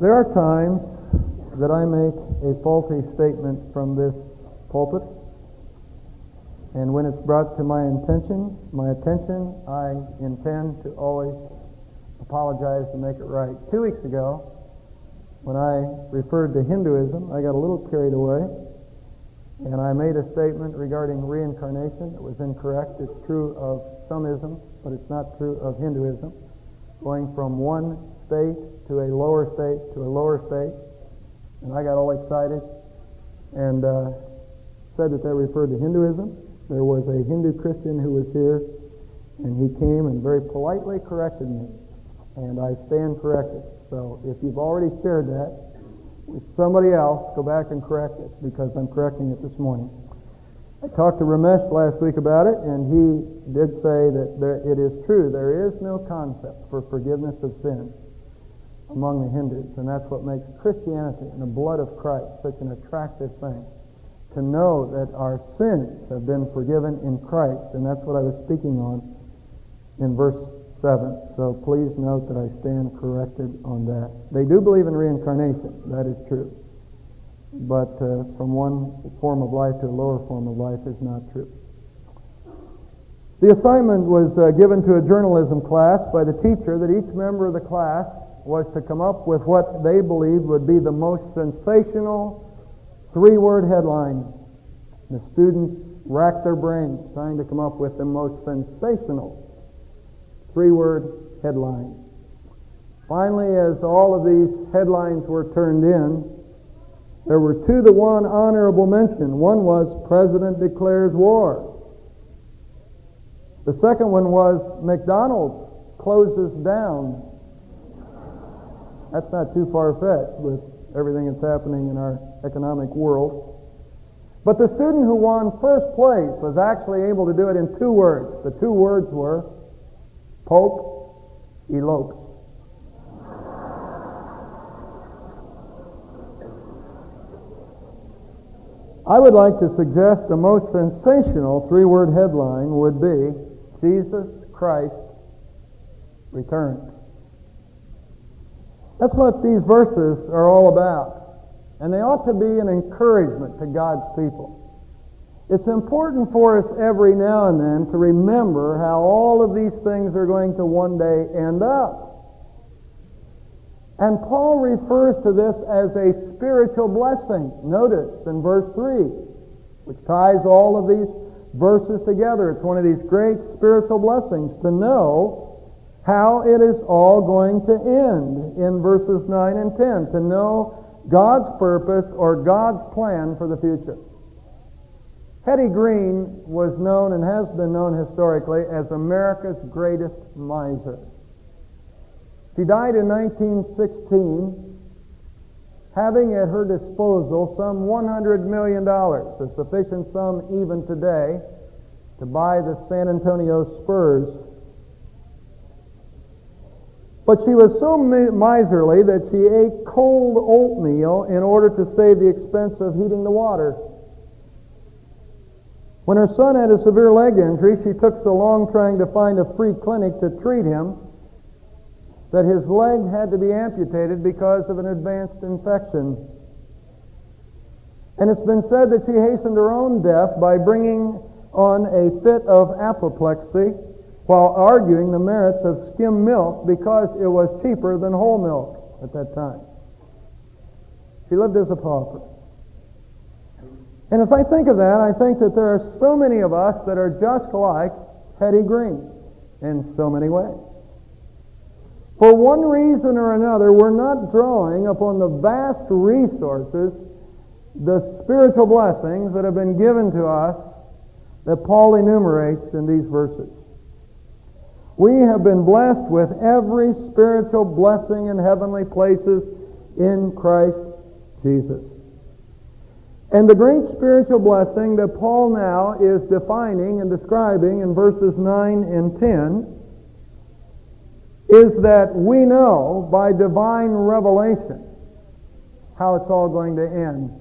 There are times that I make a faulty statement from this pulpit, and when it's brought to my attention, I intend to always apologize and make it right. 2 weeks ago, when I referred to Hinduism, I got a little carried away, and I made a statement regarding reincarnation that was incorrect. It's true of some isms, but it's not true of Hinduism. Going from one state to a lower state to a lower state, and I got all excited and said that they referred to Hinduism. There was a Hindu Christian who was here, and he came and very politely corrected me, and I stand corrected. So if you've already shared that with somebody else, go back and correct it, because I'm correcting it this morning. I talked to Ramesh last week about it, and he did say that it is true. There is no concept for forgiveness of sins among the Hindus, and that's what makes Christianity and the blood of Christ such an attractive thing. To know that our sins have been forgiven in Christ, and that's what I was speaking on in verse 7. So please note that I stand corrected on that. They do believe in reincarnation, that is true. But from one form of life to a lower form of life is not true. The assignment was given to a journalism class by the teacher that each member of the class was to come up with what they believed would be the most sensational 3-word headline. The students racked their brains trying to come up with the most sensational 3-word headline. Finally, as all of these headlines were turned in, there were 2 that won honorable mention. One was President Declares War. The second one was McDonald's closes down. That's not too far-fetched with everything that's happening in our economic world. But the student who won first place was actually able to do it in 2 words. The 2 words were Pope elopes. I would like to suggest the most sensational 3-word headline would be Jesus Christ returns. That's what these verses are all about. And they ought to be an encouragement to God's people. It's important for us every now and then to remember how all of these things are going to one day end up. And Paul refers to this as a spiritual blessing. Notice in verse 3, which ties all of these verses together. It's one of these great spiritual blessings to know how it is all going to end in verses 9 and 10, to know God's purpose or God's plan for the future. Hetty Green was known and has been known historically as America's greatest miser. She died in 1916, having at her disposal some $100 million, a sufficient sum even today to buy the San Antonio Spurs. But she was so miserly that she ate cold oatmeal in order to save the expense of heating the water. When her son had a severe leg injury, she took so long trying to find a free clinic to treat him that his leg had to be amputated because of an advanced infection. And it's been said that she hastened her own death by bringing on a fit of apoplexy while arguing the merits of skim milk because it was cheaper than whole milk at that time. She lived as a pauper. And as I think of that, I think that there are so many of us that are just like Hetty Green in so many ways. For one reason or another, we're not drawing upon the vast resources, the spiritual blessings that have been given to us that Paul enumerates in these verses. We have been blessed with every spiritual blessing in heavenly places in Christ Jesus. And the great spiritual blessing that Paul now is defining and describing in verses 9 and 10 is that we know by divine revelation how it's all going to end.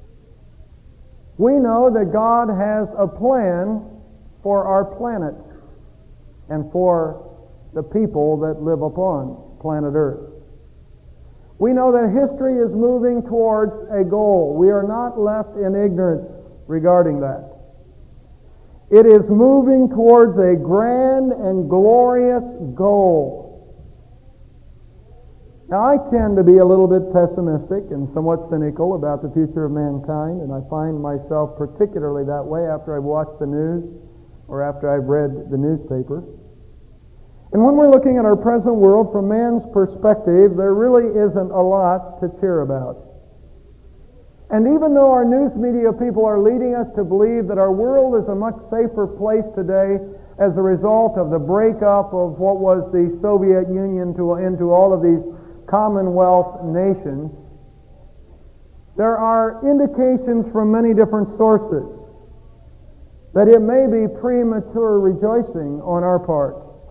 We know that God has a plan for our planet and for the people that live upon planet Earth. We know that history is moving towards a goal. We are not left in ignorance regarding that. It is moving towards a grand and glorious goal. Now, I tend to be a little bit pessimistic and somewhat cynical about the future of mankind, and I find myself particularly that way after I've watched the news or after I've read the newspaper. And when we're looking at our present world from man's perspective, there really isn't a lot to cheer about. And even though our news media people are leading us to believe that our world is a much safer place today as a result of the breakup of what was the Soviet Union into all of these Commonwealth nations, there are indications from many different sources that it may be premature rejoicing on our part.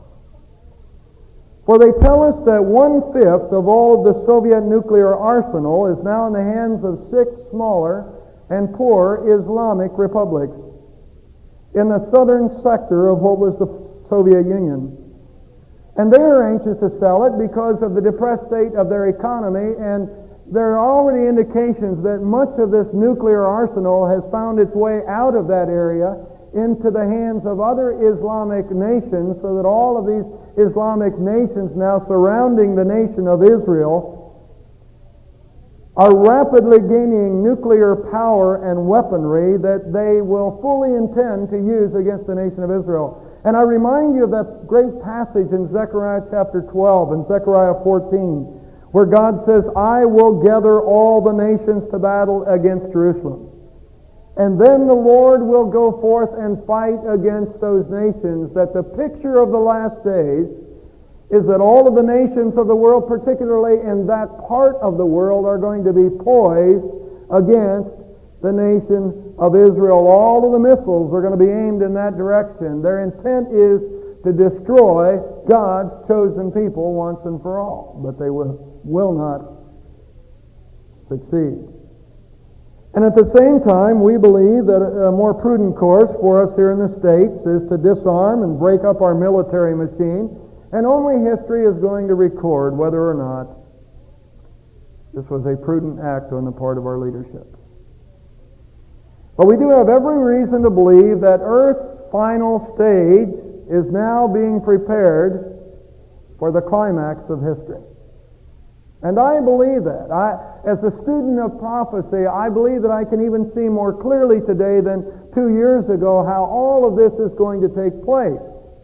For they tell us that 1/5 of all of the Soviet nuclear arsenal is now in the hands of 6 smaller and poor Islamic republics in the southern sector of what was the Soviet Union. And they are anxious to sell it because of the depressed state of their economy, and there are already indications that much of this nuclear arsenal has found its way out of that area into the hands of other Islamic nations, so that all of these Islamic nations now surrounding the nation of Israel are rapidly gaining nuclear power and weaponry that they will fully intend to use against the nation of Israel. And I remind you of that great passage in Zechariah chapter 12 and Zechariah 14, where God says, I will gather all the nations to battle against Jerusalem. And then the Lord will go forth and fight against those nations. That the picture of the last days is that all of the nations of the world, particularly in that part of the world, are going to be poised against the nation of Israel. All of the missiles are going to be aimed in that direction. Their intent is to destroy God's chosen people once and for all. But they will not succeed. And at the same time, we believe that a more prudent course for us here in the States is to disarm and break up our military machine. And only history is going to record whether or not this was a prudent act on the part of our leadership. But we do have every reason to believe that Earth's final stage is now being prepared for the climax of history. And I believe that. As a student of prophecy, I believe that I can even see more clearly today than 2 years ago how all of this is going to take place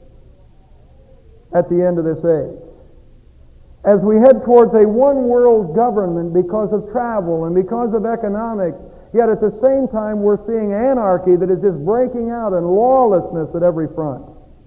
at the end of this age. As we head towards a one-world government because of travel and because of economics, yet at the same time we're seeing anarchy that is just breaking out and lawlessness at every front.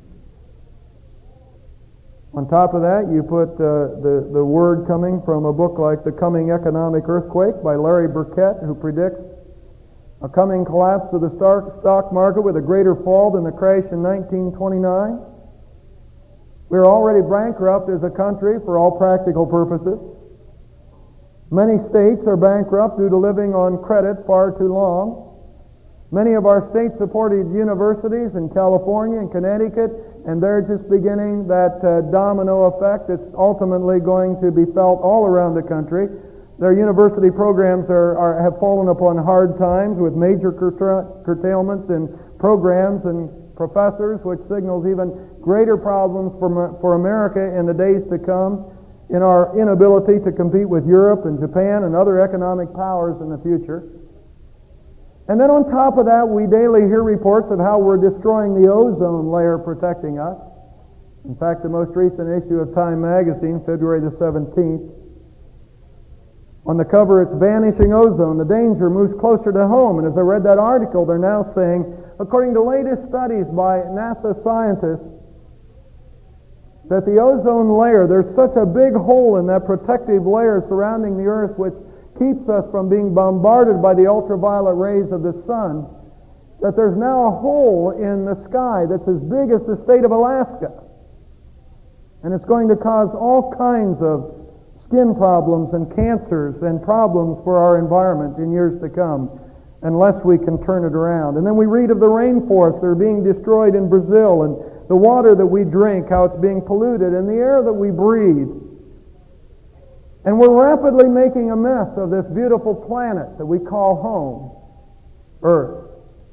On top of that, you put the word coming from a book like The Coming Economic Earthquake by Larry Burkett, who predicts a coming collapse of the stock market with a greater fall than the crash in 1929. We're already bankrupt as a country for all practical purposes. Many states are bankrupt due to living on credit far too long. Many of our state-supported universities in California and Connecticut, and they're just beginning that domino effect that's ultimately going to be felt all around the country. Their university programs have fallen upon hard times with major curtailments in programs and professors, which signals even greater problems for America in the days to come in our inability to compete with Europe and Japan and other economic powers in the future. And then on top of that, we daily hear reports of how we're destroying the ozone layer protecting us. In fact, the most recent issue of Time magazine, February the 17th, on the cover it's Vanishing Ozone. The danger moves closer to home. And as I read that article, they're now saying, according to latest studies by NASA scientists, that the ozone layer, there's such a big hole in that protective layer surrounding the Earth which keeps us from being bombarded by the ultraviolet rays of the sun, that there's now a hole in the sky that's as big as the state of Alaska. And it's going to cause all kinds of skin problems and cancers and problems for our environment in years to come, unless we can turn it around. And then we read of the rainforests that are being destroyed in Brazil, and the water that we drink, how it's being polluted, and the air that we breathe. And we're rapidly making a mess of this beautiful planet that we call home, Earth.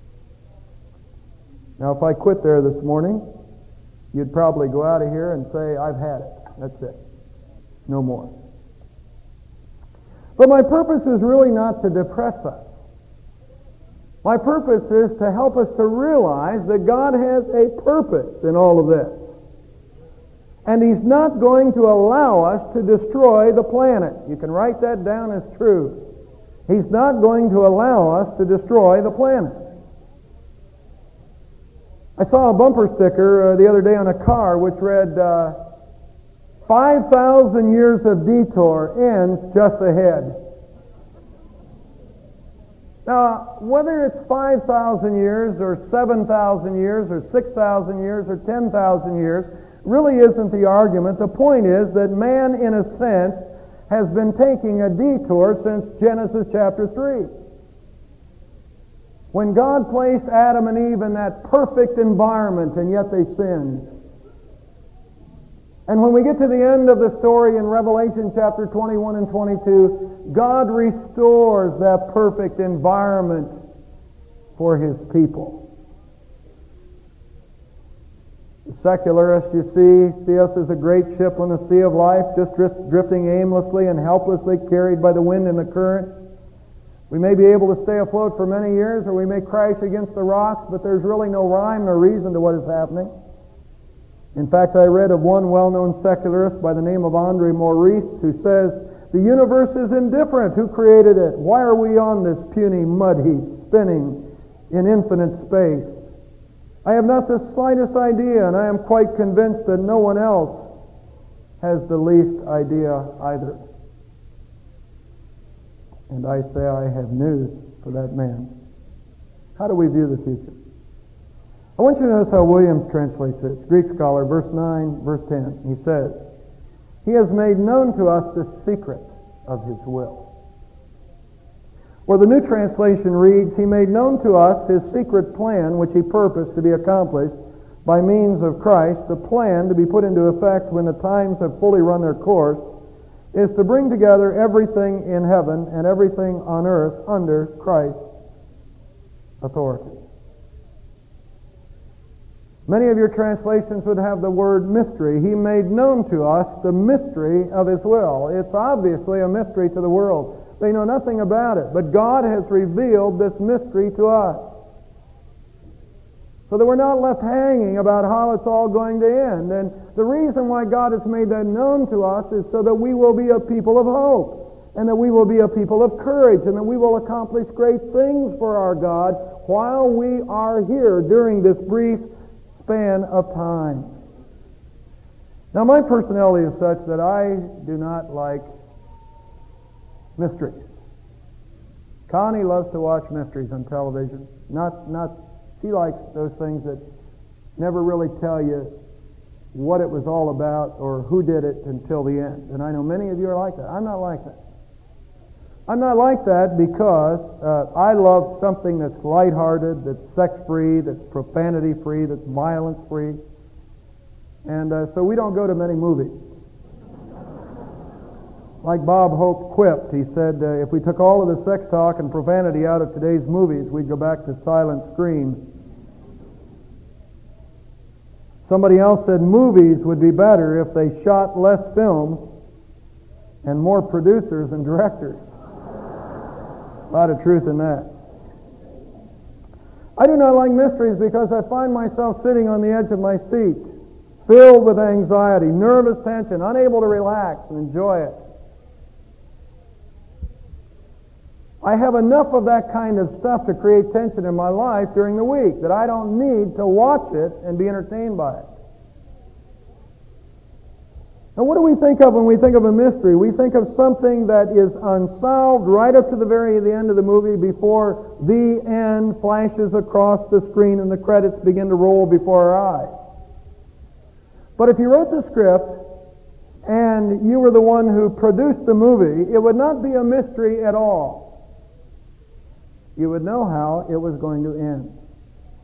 Now, if I quit there this morning, you'd probably go out of here and say, I've had it. That's it. No more. But my purpose is really not to depress us. My purpose is to help us to realize that God has a purpose in all of this. And He's not going to allow us to destroy the planet. You can write that down as truth. He's not going to allow us to destroy the planet. I saw a bumper sticker the other day on a car which read, 5,000 years of detour ends just ahead. Now, whether it's 5,000 years or 7,000 years or 6,000 years or 10,000 years really isn't the argument. The point is that man, in a sense, has been taking a detour since Genesis chapter 3. When God placed Adam and Eve in that perfect environment, and yet they sinned. And when we get to the end of the story in Revelation chapter 21 and 22, God restores that perfect environment for His people. The secularists, you see us as a great ship on the sea of life, just drifting aimlessly and helplessly carried by the wind and the currents. We may be able to stay afloat for many years, or we may crash against the rocks, but there's really no rhyme nor reason to what is happening. In fact, I read of one well-known secularist by the name of Andre Maurice who says, the universe is indifferent. Who created it? Why are we on this puny mud heap, spinning in infinite space? I have not the slightest idea, and I am quite convinced that no one else has the least idea either. And I say I have news for that man. How do we view the future? I want you to notice how Williams translates this. Greek scholar, verse 9, verse 10. He says, He has made known to us the secret of His will. Or the New Translation reads, He made known to us His secret plan, which He purposed to be accomplished by means of Christ. The plan to be put into effect when the times have fully run their course is to bring together everything in heaven and everything on earth under Christ's authority. Many of your translations would have the word mystery. He made known to us the mystery of His will. It's obviously a mystery to the world. They know nothing about it, but God has revealed this mystery to us. So that we're not left hanging about how it's all going to end. And the reason why God has made that known to us is so that we will be a people of hope, and that we will be a people of courage, and that we will accomplish great things for our God while we are here during this brief span of time. Now, my personality is such that I do not like mysteries. Connie loves to watch mysteries on television. She likes those things that never really tell you what it was all about or who did it until the end. And I know many of you are like that. I'm not like that. I'm not like that because I love something that's lighthearted, that's sex-free, that's profanity-free, that's violence-free. And so we don't go to many movies. Like Bob Hope quipped, he said, if we took all of the sex talk and profanity out of today's movies, we'd go back to silent screams. Somebody else said movies would be better if they shot less films and more producers and directors. A lot of truth in that. I do not like mysteries because I find myself sitting on the edge of my seat, filled with anxiety, nervous tension, unable to relax and enjoy it. I have enough of that kind of stuff to create tension in my life during the week that I don't need to watch it and be entertained by it. Now, what do we think of when we think of a mystery? We think of something that is unsolved right up to the end of the movie before the end flashes across the screen and the credits begin to roll before our eyes. But if you wrote the script and you were the one who produced the movie, it would not be a mystery at all. You would know how it was going to end.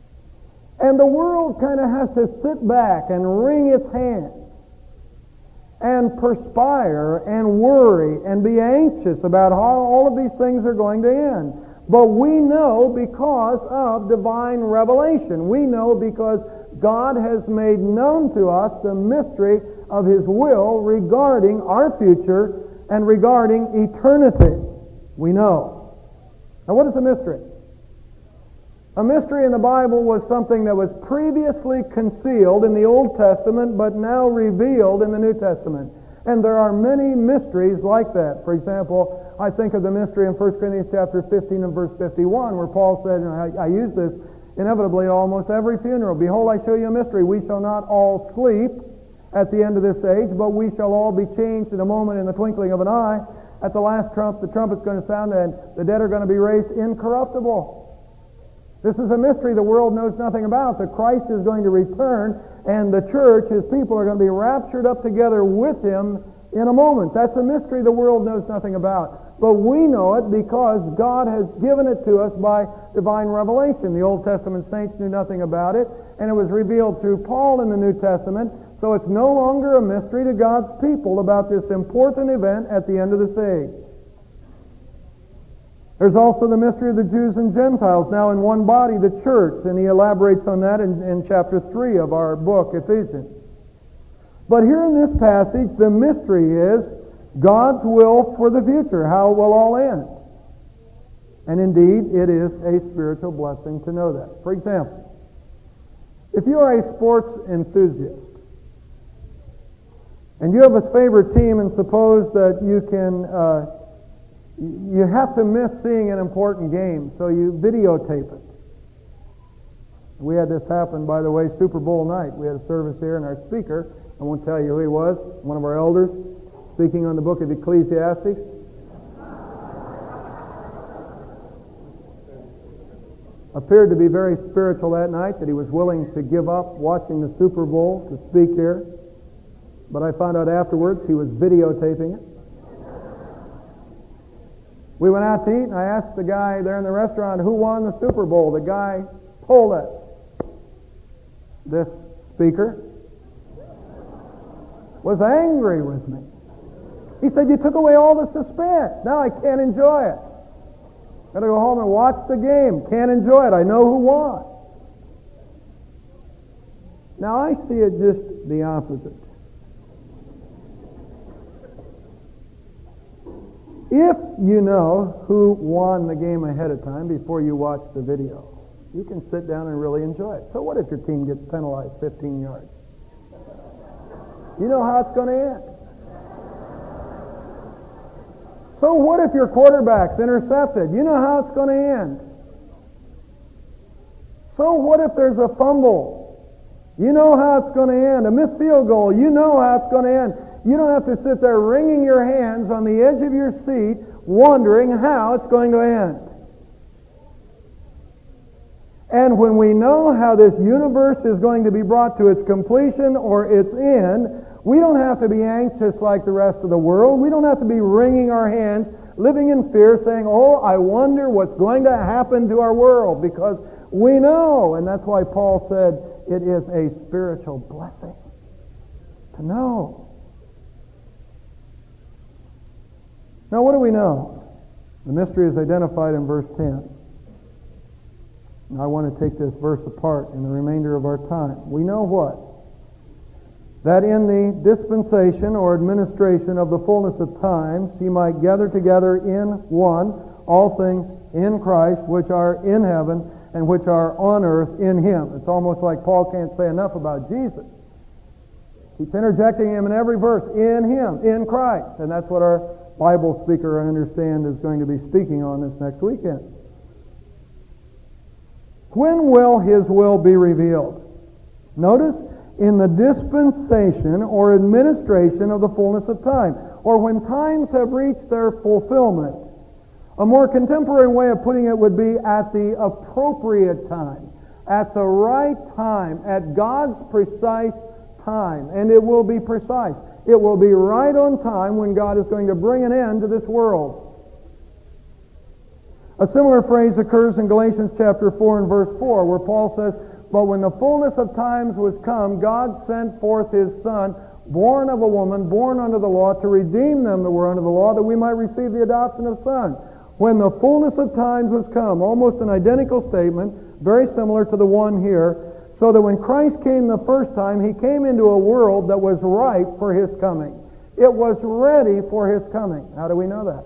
And the world kind of has to sit back and wring its hands and perspire and worry and be anxious about how all of these things are going to end. But we know because of divine revelation. We know because God has made known to us the mystery of His will regarding our future and regarding eternity. We know. Now, what is a mystery? A mystery in the Bible was something that was previously concealed in the Old Testament but now revealed in the New Testament. And there are many mysteries like that. For example, I think of the mystery in 1 Corinthians chapter 15 and verse 51 where Paul said, and I use this inevitably at almost every funeral, "Behold, I show you a mystery. We shall not all sleep at the end of this age, but we shall all be changed in a moment, in the twinkling of an eye. At the last trump, the trumpet's going to sound, and the dead are going to be raised incorruptible." This is a mystery the world knows nothing about, that Christ is going to return, and the church, His people, are going to be raptured up together with Him in a moment. That's a mystery the world knows nothing about. But we know it because God has given it to us by divine revelation. The Old Testament saints knew nothing about it, and it was revealed through Paul in the New Testament. So it's no longer a mystery to God's people about this important event at the end of this age. There's also the mystery of the Jews and Gentiles, now in one body, the church, and he elaborates on that in chapter 3 of our book, Ephesians. But here in this passage, the mystery is God's will for the future, how it will all end. And indeed, it is a spiritual blessing to know that. For example, if you are a sports enthusiast, and you have a favorite team, and suppose that you have to miss seeing an important game, so you videotape it. We had this happen, by the way, Super Bowl night. We had a service here, and our speaker, I won't tell you who he was, one of our elders, speaking on the book of Ecclesiastes. Appeared to be very spiritual that night, that he was willing to give up watching the Super Bowl to speak here. But I found out afterwards he was videotaping it. We went out to eat, and I asked the guy there in the restaurant who won the Super Bowl. The guy told us. This speaker was angry with me. He said, "You took away all the suspense. Now I can't enjoy it. Got to go home and watch the game. Can't enjoy it. I know who won." Now I see it just the opposite. If you know who won the game ahead of time before you watch the video, you can sit down and really enjoy it. So what if your team gets penalized 15 yards? You know how it's going to end. So what if your quarterback's intercepted? You know how it's going to end. So what if there's a fumble? You know how it's going to end. A missed field goal, you know how it's going to end. You don't have to sit there wringing your hands on the edge of your seat wondering how it's going to end. And when we know how this universe is going to be brought to its completion or its end, we don't have to be anxious like the rest of the world. We don't have to be wringing our hands, living in fear, saying, "Oh, I wonder what's going to happen to our world," because we know. And that's why Paul said it is a spiritual blessing to know. Now, what do we know? The mystery is identified in verse 10. Now, I want to take this verse apart in the remainder of our time. We know what? That in the dispensation or administration of the fullness of times, He might gather together in one all things in Christ, which are in heaven and which are on earth in Him. It's almost like Paul can't say enough about Jesus. Keeps interjecting Him in every verse. In Him, in Christ. And that's what our Bible speaker, I understand, is going to be speaking on this next weekend. When will His will be revealed? Notice, in the dispensation or administration of the fullness of time, or when times have reached their fulfillment. A more contemporary way of putting it would be at the appropriate time, at the right time, at God's precise time, and it will be precise. It will be right on time when God is going to bring an end to this world. A similar phrase occurs in Galatians chapter 4 and verse 4, where Paul says, "But when the fullness of times was come, God sent forth His Son, born of a woman, born under the law, to redeem them that were under the law, that we might receive the adoption of sons. When the fullness of times was come, almost an identical statement, very similar to the one here, so that when Christ came the first time, he came into a world that was ripe for his coming. It was ready for his coming. How do we know that?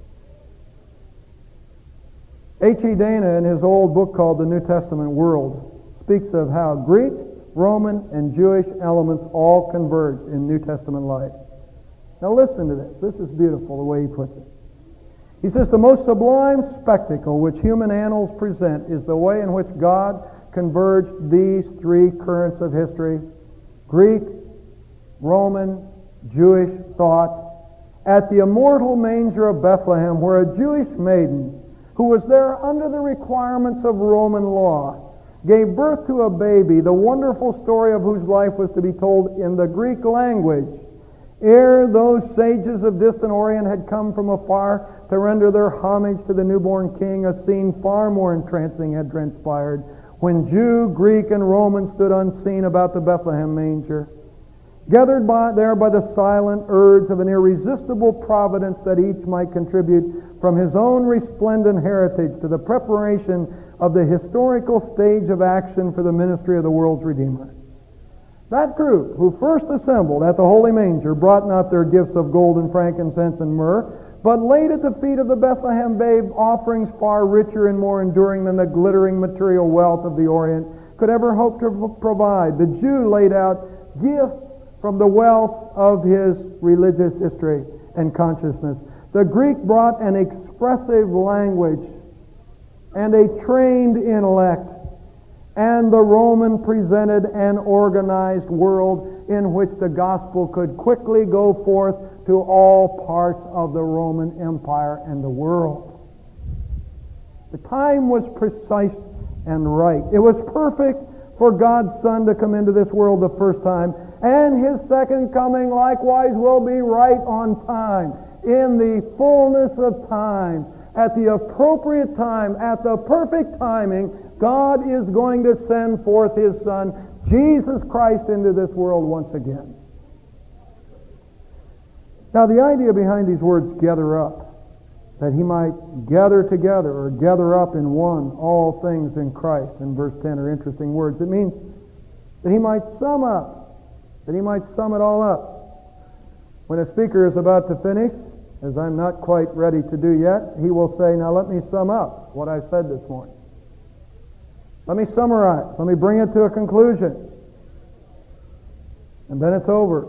H.E. Dana, in his old book called The New Testament World, speaks of how Greek, Roman, and Jewish elements all converged in New Testament life. Now listen to this. This is beautiful, the way he puts it. He says, the most sublime spectacle which human annals present is the way in which God converged these three currents of history, Greek, Roman, Jewish thought, at the immortal manger of Bethlehem, where a Jewish maiden, who was there under the requirements of Roman law, gave birth to a baby, the wonderful story of whose life was to be told in the Greek language, ere those sages of distant Orient had come from afar to render their homage to the newborn king. A scene far more entrancing had transpired, when Jew, Greek, and Roman stood unseen about the Bethlehem manger, gathered there by the silent urge of an irresistible providence that each might contribute from his own resplendent heritage to the preparation of the historical stage of action for the ministry of the world's Redeemer. That group who first assembled at the holy manger brought not their gifts of gold and frankincense and myrrh, but laid at the feet of the Bethlehem babe offerings far richer and more enduring than the glittering material wealth of the Orient could ever hope to provide. The Jew laid out gifts from the wealth of his religious history and consciousness. The Greek brought an expressive language and a trained intellect, and the Roman presented an organized world in which the gospel could quickly go forth to all parts of the Roman Empire and the world. The time was precise and right. It was perfect for God's Son to come into this world the first time, and his second coming likewise will be right on time, in the fullness of time, at the appropriate time, at the perfect timing. God is going to send forth his Son, Jesus Christ, into this world once again. Now, the idea behind these words, gather up, that he might gather together or gather up in one all things in Christ, in verse 10, are interesting words. It means that he might sum up, that he might sum it all up. When a speaker is about to finish, as I'm not quite ready to do yet, he will say, now let me sum up what I said this morning. Let me summarize. Let me bring it to a conclusion. And then it's over.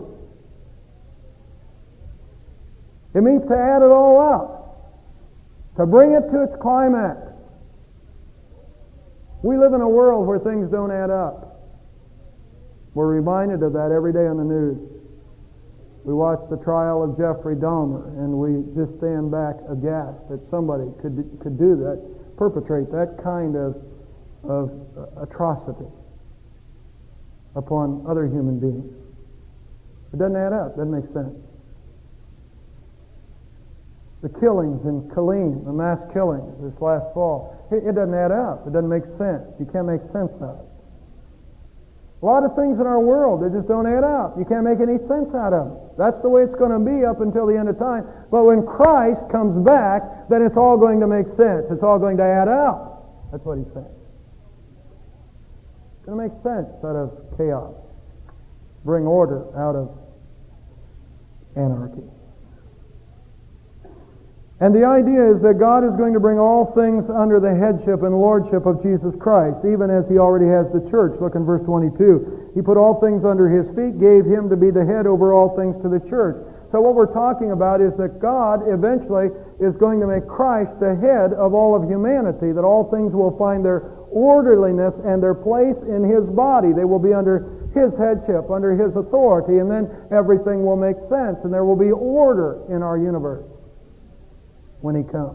It means to add it all up, to bring it to its climax. We live in a world where things don't add up. We're reminded of that every day on the news. We watch the trial of Jeffrey Dahmer, and we just stand back aghast that somebody could do that, perpetrate that kind of atrocity upon other human beings. It doesn't add up. It doesn't make sense. The killings in Killeen, the mass killings this last fall, it doesn't add up. It doesn't make sense. You can't make sense of it. A lot of things in our world, they just don't add up. You can't make any sense out of them. That's the way it's going to be up until the end of time. But when Christ comes back, then it's all going to make sense. It's all going to add up. That's what he's saying. It's going to make sense out of chaos. Bring order out of anarchy. And the idea is that God is going to bring all things under the headship and lordship of Jesus Christ, even as he already has the church. Look in verse 22. He put all things under his feet, gave him to be the head over all things to the church. So what we're talking about is that God eventually is going to make Christ the head of all of humanity, that all things will find their orderliness and their place in his body. They will be under his headship, under his authority, and then everything will make sense, and there will be order in our universe when he comes.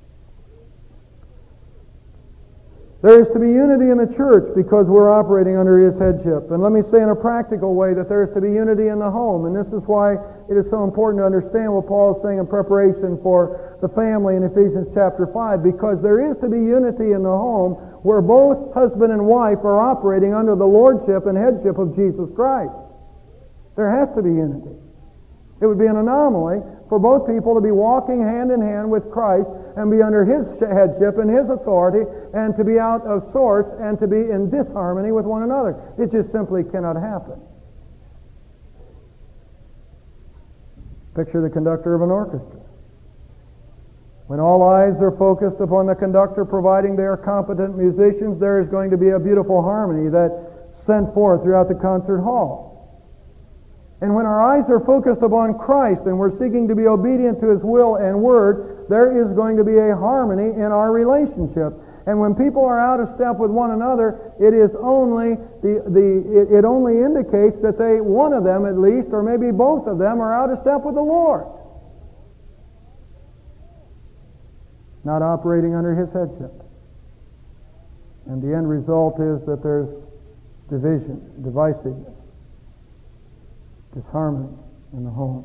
There is to be unity in the church because we're operating under his headship. And let me say in a practical way that there is to be unity in the home. And this is why it is so important to understand what Paul is saying in preparation for the family in Ephesians chapter 5, because there is to be unity in the home where both husband and wife are operating under the lordship and headship of Jesus Christ. There has to be unity. It would be an anomaly for both people to be walking hand in hand with Christ and be under His headship and His authority and to be out of sorts and to be in disharmony with one another. It just simply cannot happen. Picture the conductor of an orchestra. When all eyes are focused upon the conductor, providing they are competent musicians, there is going to be a beautiful harmony that's sent forth throughout the concert hall. And when our eyes are focused upon Christ and we're seeking to be obedient to His will and word, there is going to be a harmony in our relationship. And when people are out of step with one another, it is only it only indicates that one of them at least, or maybe both of them, are out of step with the Lord. Not operating under His headship. And the end result is that there's division, divisiveness, disharmony in the home.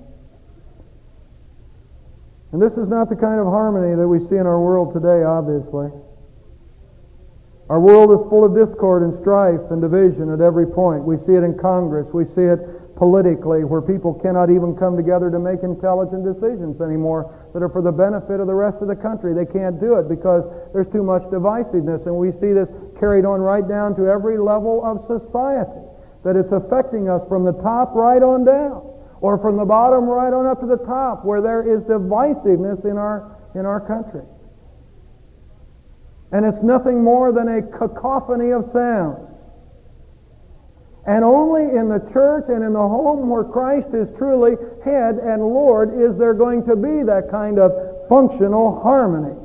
And this is not the kind of harmony that we see in our world today, obviously. Our world is full of discord and strife and division at every point. We see it in Congress. We see it politically, where people cannot even come together to make intelligent decisions anymore that are for the benefit of the rest of the country. They can't do it because there's too much divisiveness. And we see this carried on right down to every level of society, that it's affecting us from the top right on down, or from the bottom right on up to the top, where there is divisiveness in our country. And it's nothing more than a cacophony of sounds. And only in the church and in the home where Christ is truly head and Lord is there going to be that kind of functional harmony.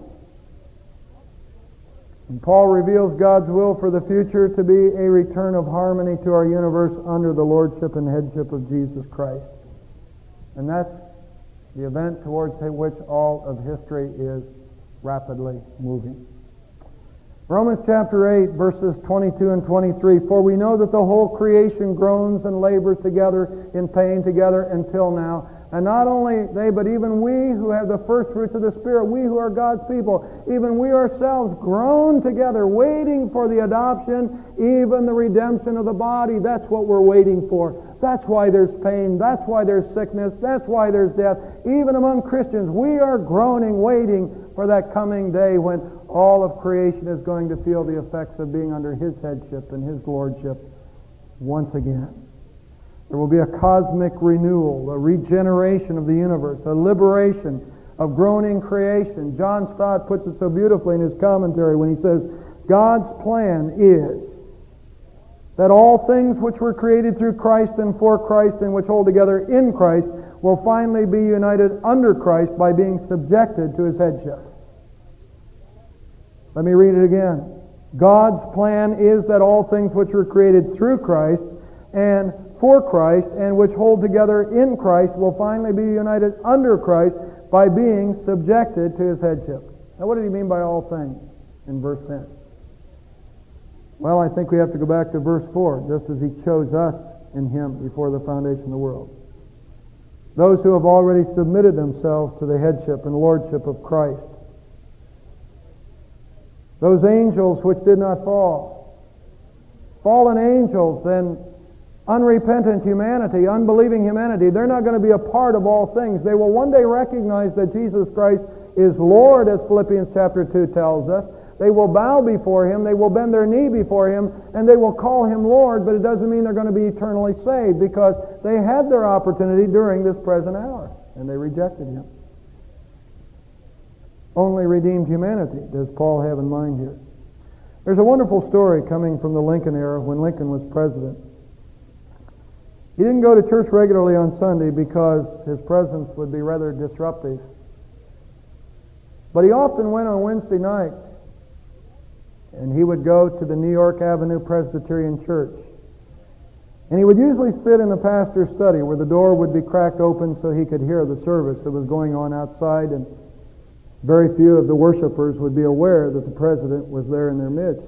And Paul reveals God's will for the future to be a return of harmony to our universe under the lordship and headship of Jesus Christ. And that's the event towards which all of history is rapidly moving. Romans chapter 8, verses 22 and 23, "For we know that the whole creation groans and labors together in pain together until now. And not only they, but even we who have the first fruits of the Spirit, we who are God's people, even we ourselves groan together, waiting for the adoption, even the redemption of the body." That's what we're waiting for. That's why there's pain. That's why there's sickness. That's why there's death. Even among Christians, we are groaning, waiting for that coming day when all of creation is going to feel the effects of being under His headship and His lordship once again. There will be a cosmic renewal, a regeneration of the universe, a liberation of groaning creation. John Stott puts it so beautifully in his commentary when he says, God's plan is that all things which were created through Christ and for Christ and which hold together in Christ will finally be united under Christ by being subjected to His headship. Let me read it again. God's plan is that all things which were created through Christ and for Christ and which hold together in Christ will finally be united under Christ by being subjected to His headship. Now, what did he mean by all things in verse 10? Well, I think we have to go back to verse 4, just as He chose us in Him before the foundation of the world. Those who have already submitted themselves to the headship and lordship of Christ. Those angels which did not fall. Fallen angels and unrepentant humanity, unbelieving humanity, they're not going to be a part of all things. They will one day recognize that Jesus Christ is Lord, as Philippians chapter 2 tells us. They will bow before Him, they will bend their knee before Him, and they will call Him Lord, but it doesn't mean they're going to be eternally saved, because they had their opportunity during this present hour, and they rejected Him. Only redeemed humanity does Paul have in mind here. There's a wonderful story coming from the Lincoln era when Lincoln was president. He didn't go to church regularly on Sunday because his presence would be rather disruptive. But he often went on Wednesday nights, and he would go to the New York Avenue Presbyterian Church. And he would usually sit in the pastor's study where the door would be cracked open so he could hear the service that was going on outside, and very few of the worshipers would be aware that the president was there in their midst.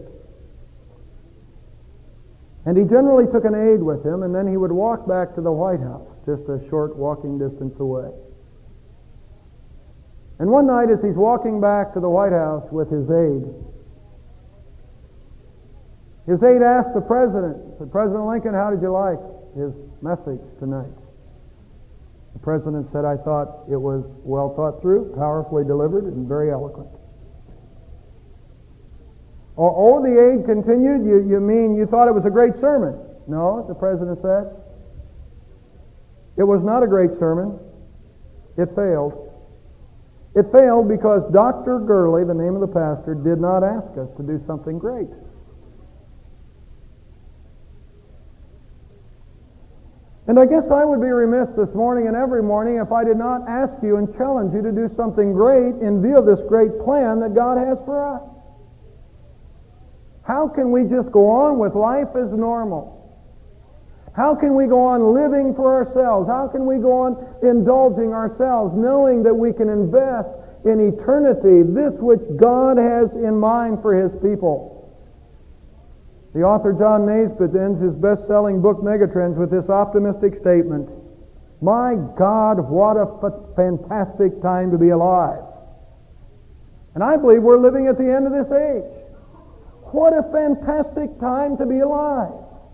And he generally took an aide with him, and then he would walk back to the White House, just a short walking distance away. And one night as he's walking back to the White House with his aide asked the president, said, "President Lincoln, how did you like his message tonight. The President said, I thought it was well thought through, powerfully delivered, and very eloquent. Oh, the aide continued, you mean you thought it was a great sermon? No, the President said. It was not a great sermon. It failed. It failed because Dr. Gurley, the name of the pastor, did not ask us to do something great. And I guess I would be remiss this morning and every morning if I did not ask you and challenge you to do something great in view of this great plan that God has for us. How can we just go on with life as normal? How can we go on living for ourselves? How can we go on indulging ourselves, knowing that we can invest in eternity, this which God has in mind for His people? The author John Naisbitt ends his best-selling book, Megatrends, with this optimistic statement: my God, what a fantastic time to be alive. And I believe we're living at the end of this age. What a fantastic time to be alive.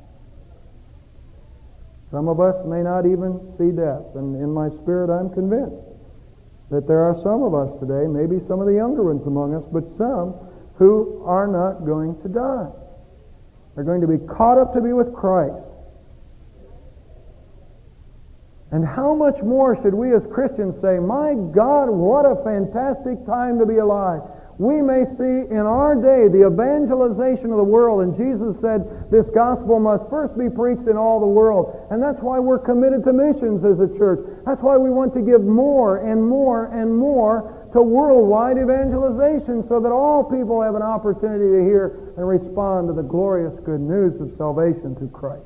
Some of us may not even see death, and in my spirit I'm convinced that there are some of us today, maybe some of the younger ones among us, but some who are not going to die. They're going to be caught up to be with Christ. And how much more should we as Christians say, my God, what a fantastic time to be alive. We may see in our day the evangelization of the world, and Jesus said this gospel must first be preached in all the world. And that's why we're committed to missions as a church. That's why we want to give more and more and more to worldwide evangelization, so that all people have an opportunity to hear and respond to the glorious good news of salvation through Christ.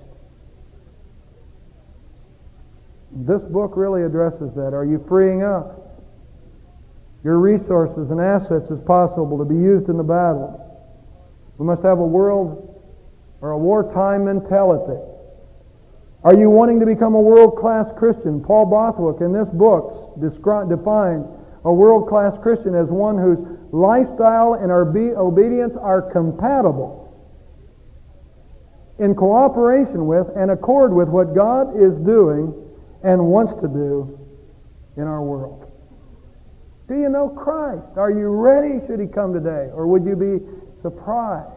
This book really addresses that. Are you freeing up your resources and assets as possible to be used in the battle? We must have a world or a wartime mentality. Are you wanting to become a world-class Christian? Paul Bothwick in this book defines a world-class Christian as one whose lifestyle and obedience are compatible in cooperation with and accord with what God is doing and wants to do in our world. Do you know Christ? Are you ready should He come today? Or would you be surprised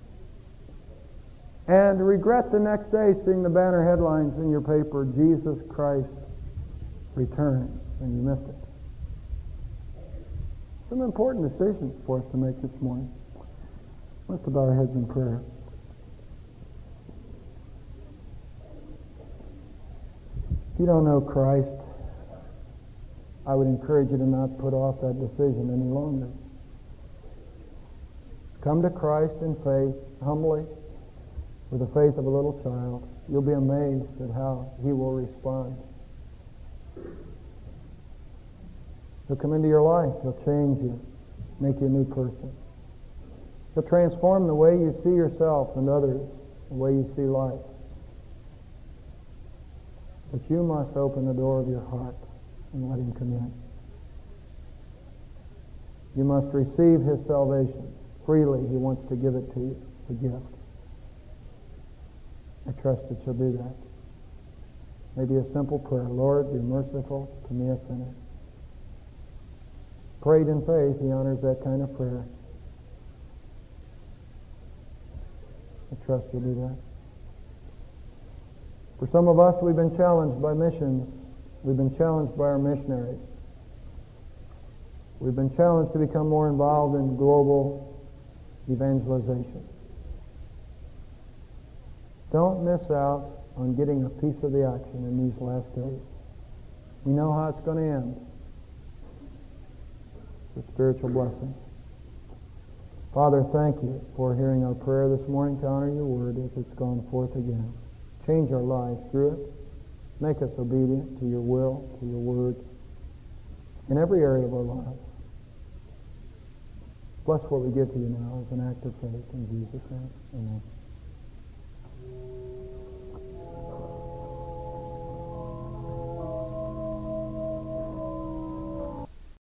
and regret the next day seeing the banner headlines in your paper, Jesus Christ returning, and you missed it? Some important decisions for us to make this morning. Let's bow our heads in prayer. If you don't know Christ, I would encourage you to not put off that decision any longer. Come to Christ in faith, humbly, with the faith of a little child. You'll be amazed at how He will respond. He'll come into your life. He'll change you, make you a new person. He'll transform the way you see yourself and others, the way you see life. But you must open the door of your heart and let Him come in. You must receive His salvation freely. He wants to give it to you, a gift. I trust that you'll do that. Maybe a simple prayer. Lord, be merciful to me, a sinner. Prayed in faith, He honors that kind of prayer. I trust you'll do that. For some of us, we've been challenged by missions. We've been challenged by our missionaries. We've been challenged to become more involved in global evangelization. Don't miss out on getting a piece of the action in these last days. We know how it's going to end. It's a spiritual blessing. Father, thank you for hearing our prayer this morning to honor your word as it's gone forth again. Change our lives through it. Make us obedient to your will, to your word, in every area of our lives. Bless what we give to you now as an act of faith. In Jesus' name, amen.